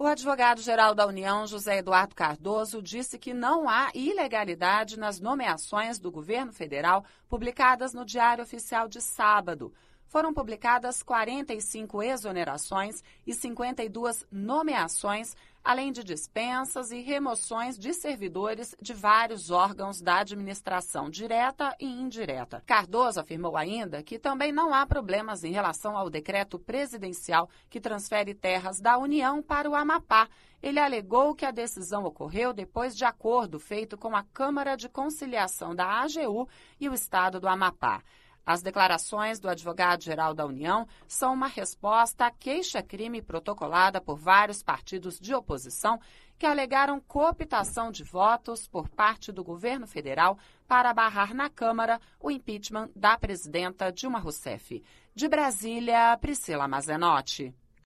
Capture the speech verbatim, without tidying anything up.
advogado-geral da União, José Eduardo Cardoso, disse que não há ilegalidade nas nomeações do governo federal publicadas no Diário Oficial de sábado. Foram publicadas quarenta e cinco exonerações e cinquenta e duas nomeações, além de dispensas e remoções de servidores de vários órgãos da administração direta e indireta. Cardoso afirmou ainda que também não há problemas em relação ao decreto presidencial que transfere terras da União para o Amapá. Ele alegou que a decisão ocorreu depois de acordo feito com a Câmara de Conciliação da A G U e o Estado do Amapá. As declarações do advogado-geral da União são uma resposta à queixa-crime protocolada por vários partidos de oposição que alegaram cooptação de votos por parte do governo federal para barrar na Câmara o impeachment da presidenta Dilma Rousseff. De Brasília, Priscila Mazenotti.